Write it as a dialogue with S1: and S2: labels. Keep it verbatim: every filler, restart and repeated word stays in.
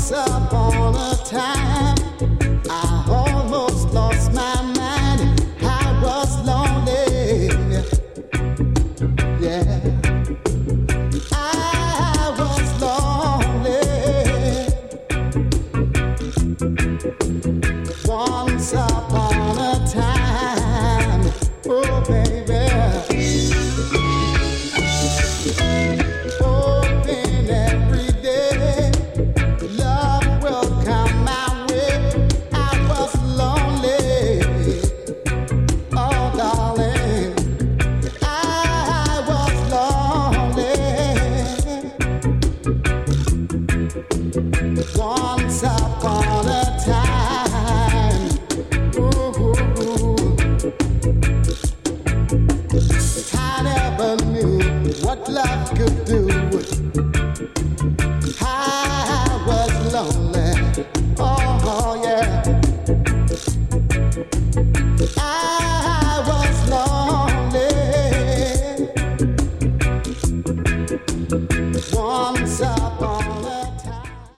S1: upon a time, I almost lost my mind. I was lonely. Yeah, I was lonely. Once upon a time, oh baby. Once upon a